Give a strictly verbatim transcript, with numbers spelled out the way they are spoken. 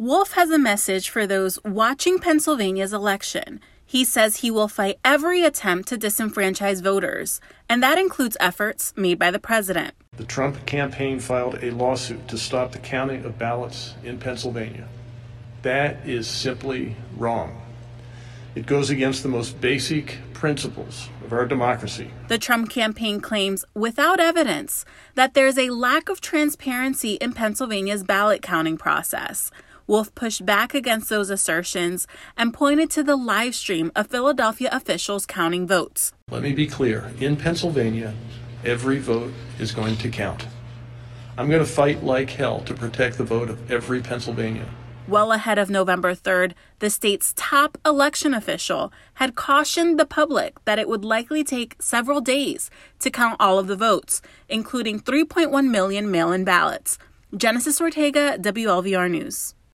Wolf has a message for those watching Pennsylvania's election. He says he will fight every attempt to disenfranchise voters, and that includes efforts made by the president. The Trump campaign filed a lawsuit to stop the counting of ballots in Pennsylvania. That is simply wrong. It goes against the most basic principles of our democracy. The Trump campaign claims, without evidence, that there's a lack of transparency in Pennsylvania's ballot counting process. Wolf pushed back against those assertions and pointed to the live stream of Philadelphia officials counting votes. Let me be clear. In Pennsylvania, every vote is going to count. I'm going to fight like hell to protect the vote of every Pennsylvanian. Well ahead of November third, the state's top election official had cautioned the public that it would likely take several days to count all of the votes, including three point one million mail-in ballots. Genesis Ortega, W L V R News.